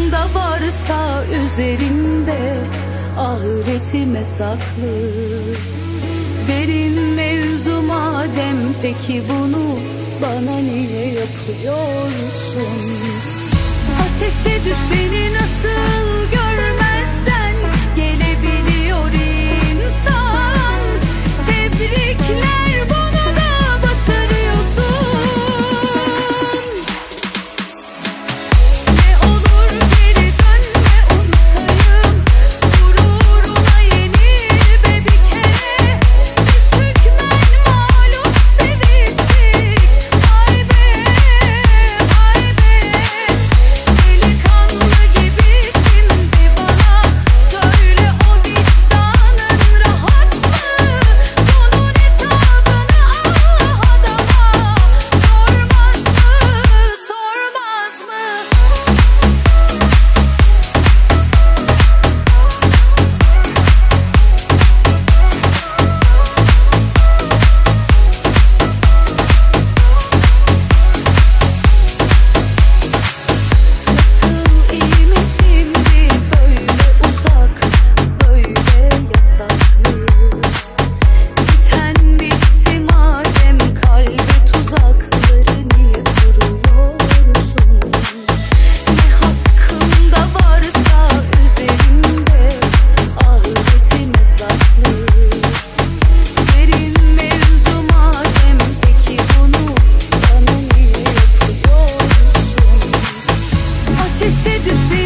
hakkımda varsa üzerinde ahiretime saklı. Derin mevzu madem, peki bunu bana niye yapıyorsun? Ateşe düşeni nasıl görmezden gelebiliyor insan? Tebrikler, bunu da başarıyorsun. Ne olur geri dönme, unutayım. Gururuna yenil be bir kere. Biz hükmen mağlup seviştik. Vay be, vay be. Delikanlı gibi şimdi bana söyle, o vicdanın rahat mı? Bunun hesabını Allah'a da sormaz mı, sormaz mı? Nasıl iyi mi şimdi böyle uzak, böyle yasaklı? Biten bitti madem, kalbe tuzakları niye kuruyorsun? Ne hakkımda varsa üzerimde ahiretime saklı. Derin mevzu madem, peki bunu bana niye yapıyorsun? Ateşe düşeni